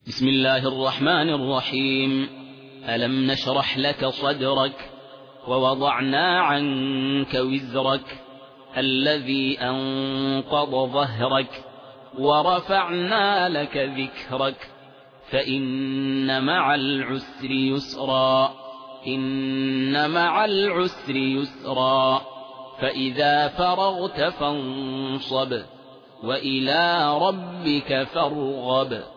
بسم الله الرحمن الرحيم. ألم نشرح لك صدرك ووضعنا عنك وزرك الذي أنقض ظهرك ورفعنا لك ذكرك فإن مع العسر يسرا إن مع العسر يسرا فإذا فرغت فانصب وإلى ربك فارغب.